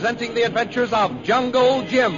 presenting the adventures of Jungle Jim.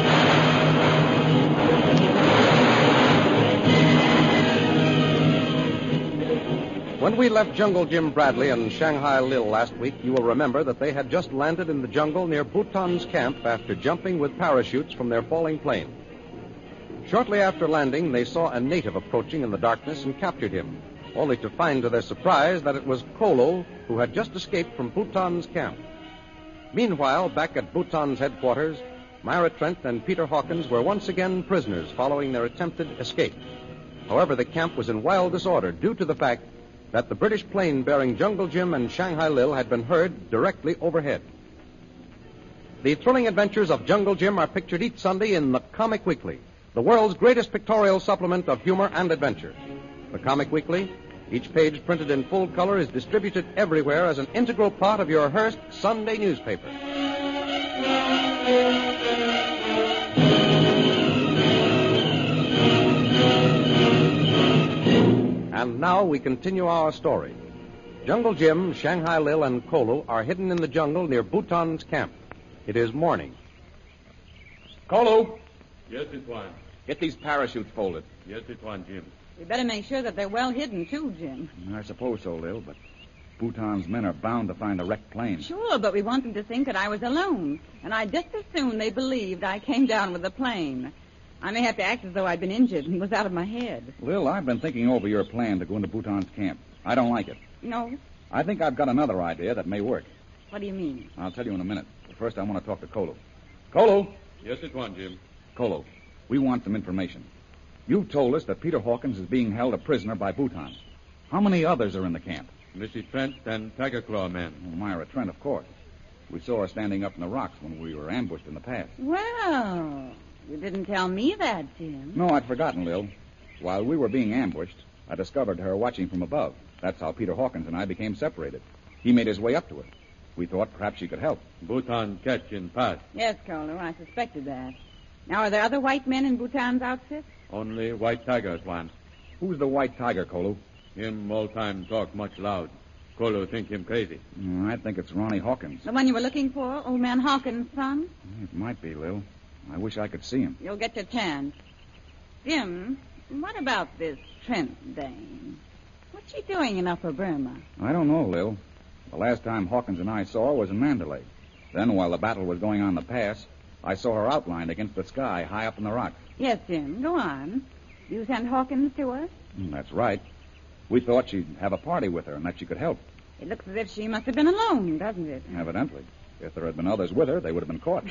When we left Jungle Jim Bradley and Shanghai Lil last week, you will remember that they had just landed in the jungle near Bhutan's camp after jumping with parachutes from their falling plane. Shortly after landing, they saw a native approaching in the darkness and captured him, only to find to their surprise that it was Kolo, who had just escaped from Bhutan's camp. Meanwhile, back at Bhutan's headquarters, Myra Trent and Peter Hawkins were once again prisoners following their attempted escape. However, the camp was in wild disorder due to the fact that the British plane bearing Jungle Jim and Shanghai Lil had been heard directly overhead. The thrilling adventures of Jungle Jim are pictured each Sunday in the Comic Weekly, the world's greatest pictorial supplement of humor and adventure. The Comic Weekly, each page printed in full color, is distributed everywhere as an integral part of your Hearst Sunday newspaper. And now we continue our story. Jungle Jim, Shanghai Lil, and Kolo are hidden in the jungle near Bhutan's camp. It is morning. Kolo! Yes, Tuan. Get these parachutes folded. Yes, Tuan, Jim. We better make sure that they're well hidden, too, Jim. I suppose so, Lil, but Bhutan's men are bound to find a wrecked plane. Sure, but we want them to think that I was alone. And I'd just as soon they believed I came down with the plane. I may have to act as though I'd been injured and was out of my head. Lil, I've been thinking over your plan to go into Bhutan's camp. I don't like it. No? I think I've got another idea that may work. What do you mean? I'll tell you in a minute. But first, I want to talk to Kolo. Kolo! Yes, Tuan, Jim. Kolo, we want some information. You've told us that Peter Hawkins is being held a prisoner by Bhutan. How many others are in the camp? Missy Trent and Tiger Claw men. Well, Myra Trent, of course. We saw her standing up in the rocks when we were ambushed in the pass. Well, you didn't tell me that, Jim. No, I'd forgotten, Lil. While we were being ambushed, I discovered her watching from above. That's how Peter Hawkins and I became separated. He made his way up to her. We thought perhaps she could help. Bhutan catch in pass. Yes, Kolo, I suspected that. Now, are there other white men in Bhutan's outfit? Only White Tiger, Tuan. Who's the white tiger, Kolo? Him all time talk much loud. Kolo think him crazy. I think it's Ronnie Hawkins. The one you were looking for, old man Hawkins' son? It might be, Lil. I wish I could see him. You'll get your chance. Jim, what about this Trent dame? What's she doing in Upper Burma? I don't know, Lil. The last time Hawkins and I saw her was in Mandalay. Then, while the battle was going on in the pass, I saw her outlined against the sky high up in the rocks. Yes, Jim, go on. You sent Hawkins to us? That's right. We thought she'd have a party with her and that she could help. It looks as if she must have been alone, doesn't it? Evidently. If there had been others with her, they would have been caught.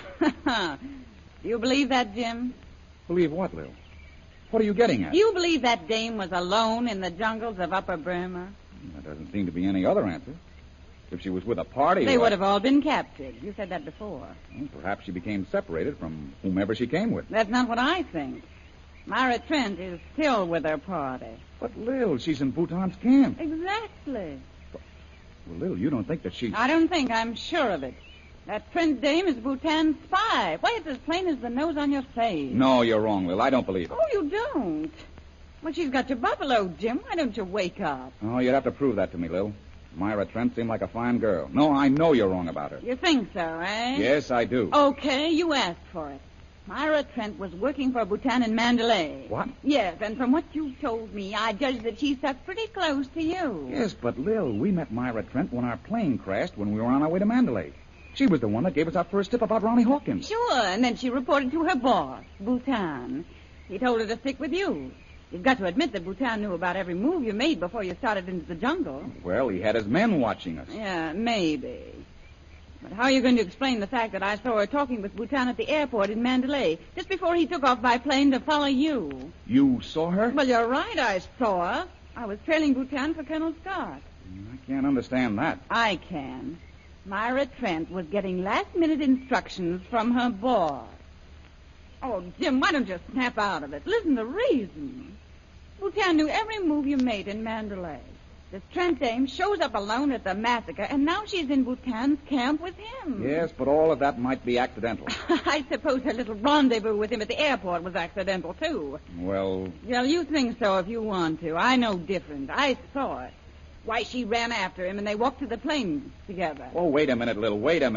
Do you believe that, Jim? Believe what, Lil? What are you getting at? Do you believe that dame was alone in the jungles of Upper Burma? There doesn't seem to be any other answer. If she was with a party... They would have all been captured. You said that before. Well, perhaps she became separated from whomever she came with. That's not what I think. Myra Trent is still with her party. But, Lil, she's in Bhutan's camp. Exactly. Well, Lil, you don't think that she... I don't think. I'm sure of it. That Trent dame is Bhutan's spy. Why, it's as plain as the nose on your face. No, you're wrong, Lil. I don't believe it. Oh, you don't? Well, she's got your buffalo, Jim. Why don't you wake up? Oh, you'd have to prove that to me, Lil. Myra Trent seemed like a fine girl. No, I know you're wrong about her. You think so, eh? Yes, I do. Okay, you asked for it. Myra Trent was working for Bhutan in Mandalay. What? Yes, and from what you told me, I judge that she stuck pretty close to you. Yes, but, Lil, we met Myra Trent when our plane crashed when we were on our way to Mandalay. She was the one that gave us our first tip about Ronnie Hawkins. Sure, and then she reported to her boss, Bhutan. He told her to stick with you. You've got to admit that Bhutan knew about every move you made before you started into the jungle. Well, he had his men watching us. Yeah, maybe. But how are you going to explain the fact that I saw her talking with Bhutan at the airport in Mandalay just before he took off by plane to follow you? You saw her? Well, you're right, I saw her. I was trailing Bhutan for Colonel Scott. I can't understand that. I can. Myra Trent was getting last-minute instructions from her boss. Oh, Jim, why don't you snap out of it? Listen to reason. Bhutan knew every move you made in Mandalay. This Trent dame shows up alone at the massacre, and now she's in Bhutan's camp with him. Yes, but all of that might be accidental. I suppose her little rendezvous with him at the airport was accidental, too. Well, you think so if you want to. I know different. I saw it. Why, she ran after him, and they walked to the plane together. Oh, wait a minute, Lil. Wait a minute.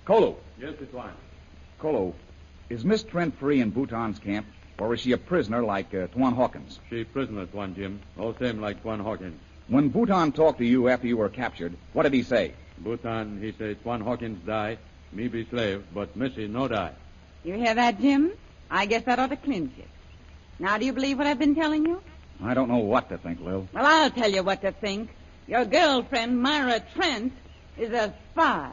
Kolo. Yes, Tuan. Kolo, is Miss Trent free in Bhutan's camp, or is she a prisoner like Tuan Hawkins? She prisoner, Tuan Jim. All same like Tuan Hawkins. When Bhutan talked to you after you were captured, what did he say? Bhutan, he say Tuan Hawkins die, me be slave, but Missy no die. You hear that, Jim? I guess that ought to clinch it. Now, do you believe what I've been telling you? I don't know what to think, Lil. Well, I'll tell you what to think. Your girlfriend, Myra Trent, is a spy.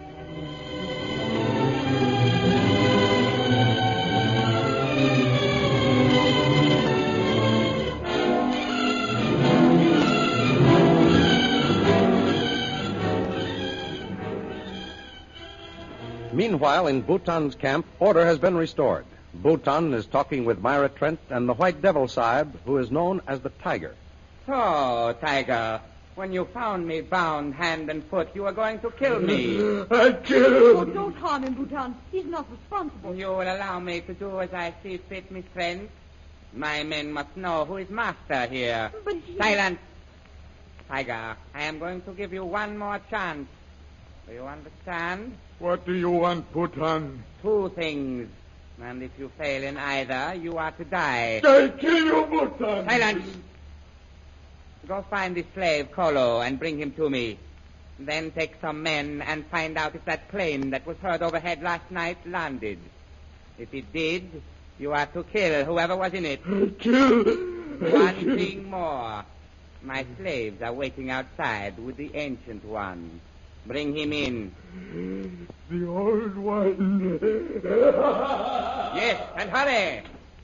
Meanwhile, in Bhutan's camp, order has been restored. Bhutan is talking with Myra Trent and the White Devil Sahib, who is known as the Tiger. So, Tiger, when you found me bound hand and foot, you were going to kill me. I killed Oh, him. don't harm him, Bhutan. He's not responsible. You will allow me to do as I see fit, Miss Trent. My men must know who is master here. But he... Silence. Tiger, I am going to give you one more chance. Do you understand? What do you want, Bhutan? 2 things. And if you fail in either, you are to die. I kill you, Bhutan. Silence. Go find the slave, Kolo, and bring him to me. Then take some men and find out if that plane that was heard overhead last night landed. If it did, you are to kill whoever was in it. I kill. One thing more. My slaves are waiting outside with the Ancient One. Bring him in. The old one. Yes, and hurry.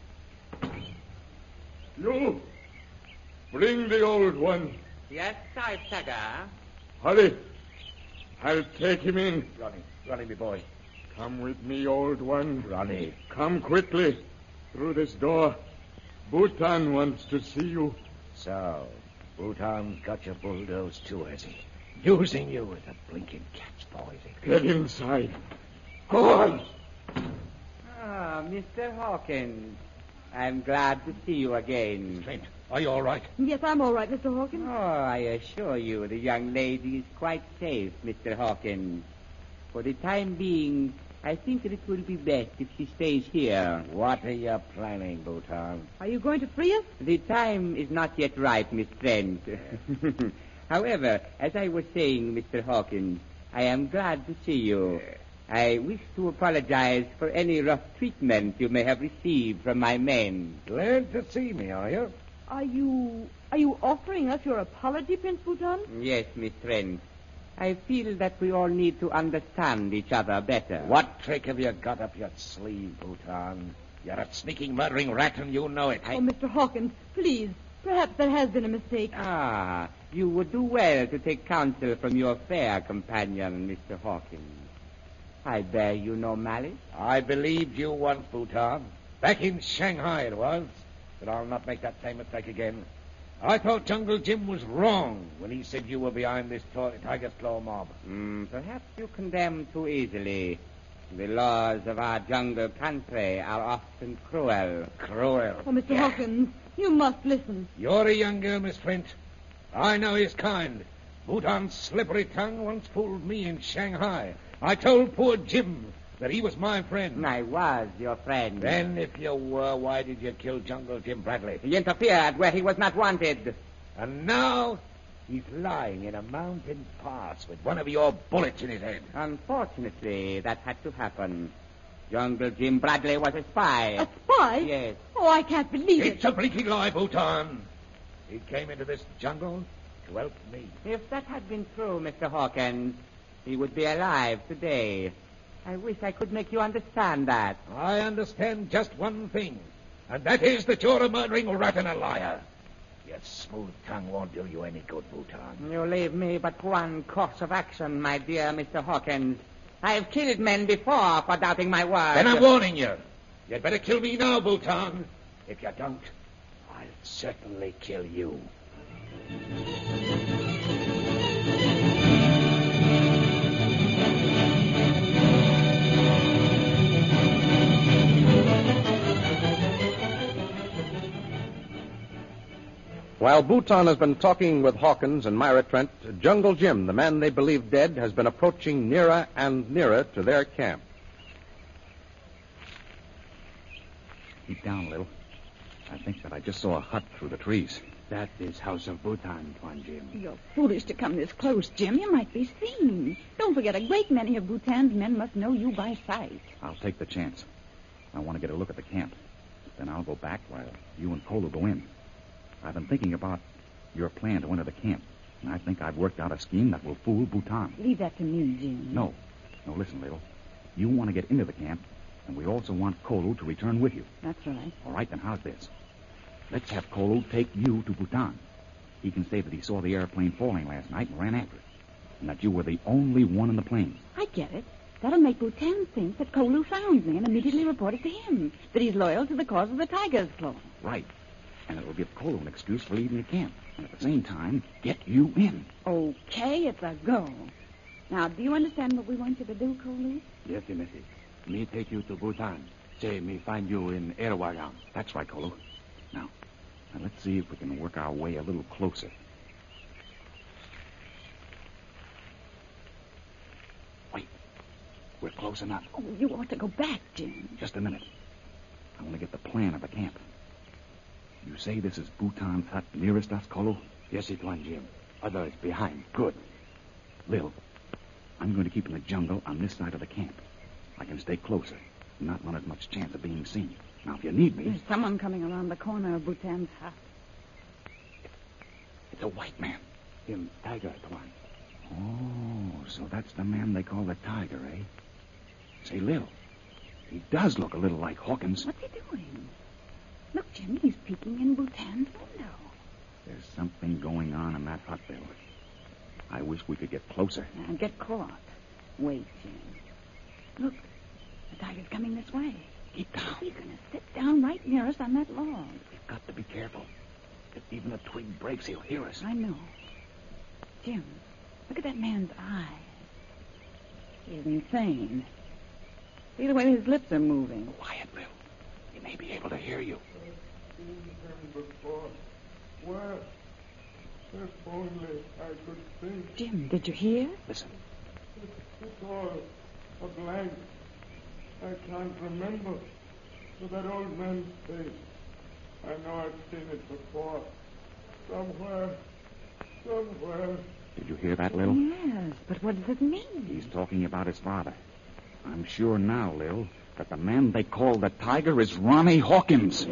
You. Bring the old one. Yes, sir, Tiger. Hurry. I'll take him in. Ronnie, me boy. Come with me, old one. Ronnie. Come quickly. Through this door. Bhutan wants to see you. So, Bhutan's got you bulldozed too, has he? Using you as a blinking cat's paw, is he? Get inside. Go on. Ah, Mr. Hawkins. I'm glad to see you again. Trent, are you all right? Yes, I'm all right, Mr. Hawkins. Oh, I assure you the young lady is quite safe, Mr. Hawkins. For the time being, I think that it will be best if she stays here. What are you planning, Bhutan? Are you going to free us? The time is not yet ripe, Miss Trent. However, as I was saying, Mr. Hawkins, I am glad to see you. I wish to apologize for any rough treatment you may have received from my men. Glad to see me, are you? Are you offering us your apology, Prince Bhutan? Yes, Miss Trent. I feel that we all need to understand each other better. What trick have you got up your sleeve, Bhutan? You're a sneaking, murdering rat, and you know it. Oh, Mr. Hawkins, please. Perhaps there has been a mistake. Ah, you would do well to take counsel from your fair companion, Mr. Hawkins. I bear you no malice. I believed you once, Bhutan. Back in Shanghai it was. But I'll not make that same mistake again. I thought Jungle Jim was wrong when he said you were behind this Tiger's Claw mob. Perhaps you condemn too easily. The laws of our jungle country are often cruel. Cruel. Oh, Mr. Hawkins, you must listen. You're a young girl, Miss Trent. I know his kind. Bhutan's slippery tongue once fooled me in Shanghai. I told poor Jim that he was my friend. I was your friend. Then, if you were, why did you kill Jungle Jim Bradley? He interfered where he was not wanted. And now he's lying in a mountain pass with one of your bullets in his head. Unfortunately, that had to happen. Jungle Jim Bradley was a spy. A spy? Yes. Oh, I can't believe it. It's a blinking lie, Bhutan. He came into this jungle to help me. If that had been true, Mr. Hawkins, he would be alive today. I wish I could make you understand that. I understand just one thing, and that is that you're a murdering rat and a liar. Your smooth tongue won't do you any good, Bhutan. You leave me but one course of action, my dear Mr. Hawkins. I've killed men before for doubting my word. Then I'm warning you. You'd better kill me now, Bhutan. If you don't, I'll certainly kill you. While Bhutan has been talking with Hawkins and Myra Trent, Jungle Jim, the man they believe dead, has been approaching nearer and nearer to their camp. Keep down, Lil. I think that I just saw a hut through the trees. That is House of Bhutan, Tuan Jim. You're foolish to come this close, Jim. You might be seen. Don't forget, a great many of Bhutan's men must know you by sight. I'll take the chance. I want to get a look at the camp. Then I'll go back while you and Kolu go in. I've been thinking about your plan to enter the camp, and I think I've worked out a scheme that will fool Bhutan. Leave that to me, Jim. No, listen, Lil. You want to get into the camp, and we also want Kolu to return with you. That's right. All right, then how's this? Let's have Kolu take you to Bhutan. He can say that he saw the airplane falling last night and ran after it, and that you were the only one in the plane. I get it. That'll make Bhutan think that Kolu found me and immediately report it to him, that he's loyal to the cause of the Tiger's Claw. Right. And it will give Kolu an excuse for leaving the camp, and at the same time, get you in. Okay, it's a go. Now, do you understand what we want you to do, Kolu? Yes, Missy. Me take you to Bhutan. Say, me find you in Erwagang. That's right, Kolu. Now, let's see if we can work our way a little closer. Wait. We're close enough. Oh, you ought to go back, Jim. Just a minute. I want to get the plan of the camp. You say this is Bhutan's hut nearest us, Kolu? Yes, Tuan Jim. Others behind. Good. Lil, I'm going to keep in the jungle on this side of the camp. I can stay closer and not run as much chance of being seen. Now, if you need me... There's someone coming around the corner of Bhutan's hut. It's a white man. Him Tiger, Tuan. Oh, so that's the man they call the Tiger, eh? Say, Lil, he does look a little like Hawkins. What's he doing? Look, Jim, he's peeking in Bhutan's window. There's something going on in that hut, Bill. I wish we could get closer. Now, get caught. Wait, Jim. Look, the Tiger's coming this way. Keep down. He's going to sit down right near us on that log. We've got to be careful. If even a twig breaks, he'll hear us. I know. Jim, look at that man's eyes. He's insane. See the way his lips are moving. Quiet, Bill. He may be able to hear you. I've seen him before. Where? If only I could think. Jim, did you hear? Listen. It's all a blank. I can't remember. But that old man's face. I know I've seen it before. Somewhere. Did you hear that, Lil? Yes, but what does it mean? He's talking about his father. I'm sure now, Lil, that the man they call the Tiger is Ronnie Hawkins.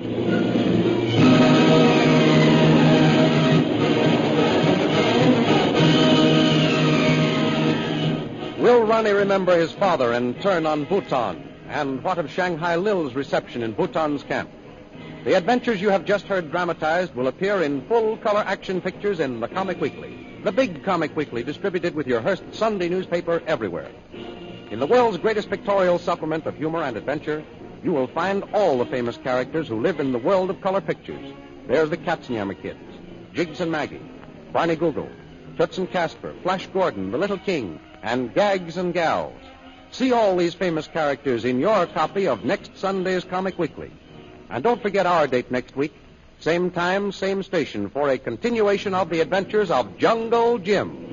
Will Ronnie remember his father and turn on Bhutan? And what of Shanghai Lil's reception in Bhutan's camp? The adventures you have just heard dramatized will appear in full-color action pictures in the Comic Weekly, the big Comic Weekly distributed with your Hearst Sunday newspaper everywhere. In the world's greatest pictorial supplement of humor and adventure, you will find all the famous characters who live in the world of color pictures. There's the Katzenjammer Kids, Jiggs and Maggie, Barney Google, Toots and Casper, Flash Gordon, the Little King, and Gags and Gals. See all these famous characters in your copy of next Sunday's Comic Weekly. And don't forget our date next week, same time, same station, for a continuation of the adventures of Jungle Jim.